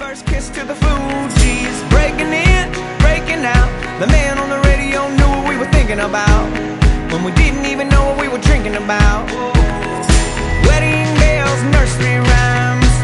first kiss to the Fugees, breaking in, breaking out. The man on the radio knew what we were thinking about when we didn't even know what we were drinking about. Wedding bells, nursery rhymes,